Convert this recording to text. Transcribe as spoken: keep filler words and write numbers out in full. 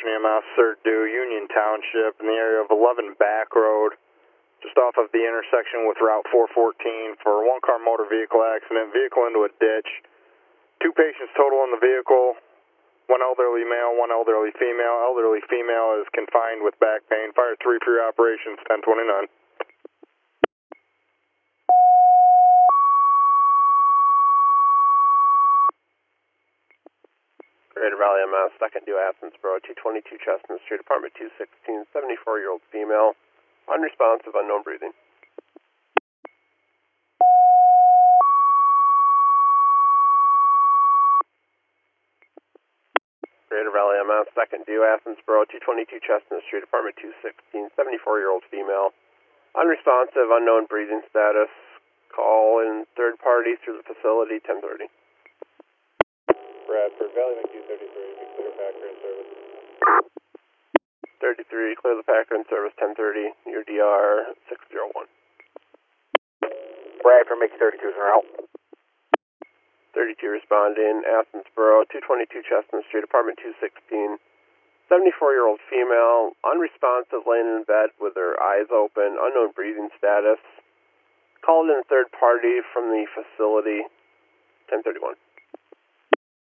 Ocean E M S, Third Due, Union Township, in the area of eleven Back Road, just off of the intersection with Route four fourteen for a one-car motor vehicle accident, vehicle into a ditch. Two patients total in the vehicle, one elderly male, one elderly female. Elderly female is confined with back pain. Fire three for your operations, ten twenty-nine. Greater Valley M S, second due Athensboro, two twenty-two Chestnut Street, apartment two sixteen, seventy-four-year-old female, unresponsive, unknown breathing. Greater Valley M S, second due Athensboro, two twenty-two Chestnut Street, apartment two sixteen, seventy-four-year-old female, unresponsive, unknown breathing status. Call in third party through the facility, ten thirty. Bradford, Valley two thirty-three, be clear Packer in service. thirty-three, clear the Packer in service, ten thirty, your D R six zero one. Bradford, Mickey thirty-two is en route. thirty-two responding, Athensboro, two twenty-two Chestnut Street, apartment two sixteen, seventy-four-year-old female, unresponsive, laying in bed with her eyes open, unknown breathing status. Called in third party from the facility, ten thirty-one.